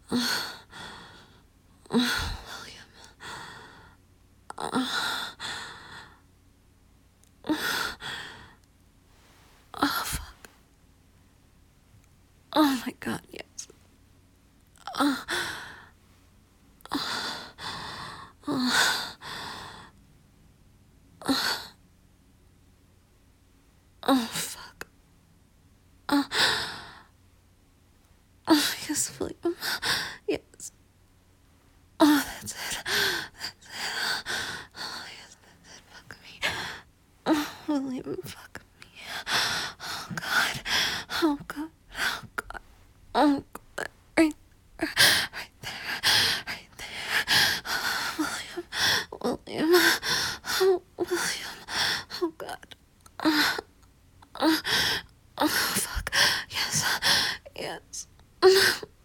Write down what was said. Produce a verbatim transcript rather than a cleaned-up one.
William. Oh, fuck. Oh my god, yes. Oh, oh fuck. Oh, oh, yes, William. Yes. Oh, that's it. That's it. Oh, yes, that's it. Fuck me. Oh, William, fuck me. Oh, God. Oh, God. Oh, God. Oh, God. Right there. Right there. Right there. Oh, William. William. Oh, William. Oh, God. Oh, oh, oh, fuck. Yes. Yes.